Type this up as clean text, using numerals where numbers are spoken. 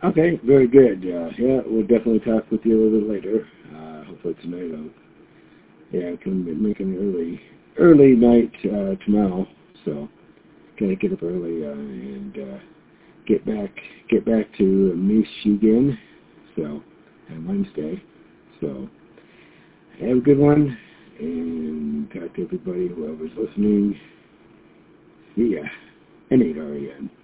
Okay, very good. Yeah, we'll definitely talk with you a little bit later. Hopefully tonight. I can make an early night tomorrow. So gotta get up early and get back to Michigan. So on Wednesday. So have a good one, and talk to everybody, whoever's listening. See ya. N8REN.